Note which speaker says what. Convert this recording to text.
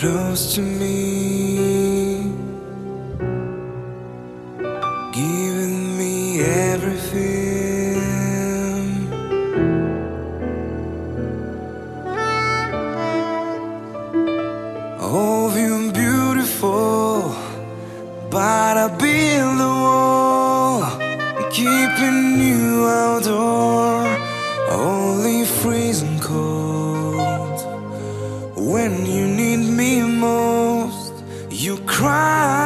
Speaker 1: close to me, giving me everything. Oh, you're beautiful, but I build a wall, keeping you outdoor, only freezing cold. When you need me most, you cry.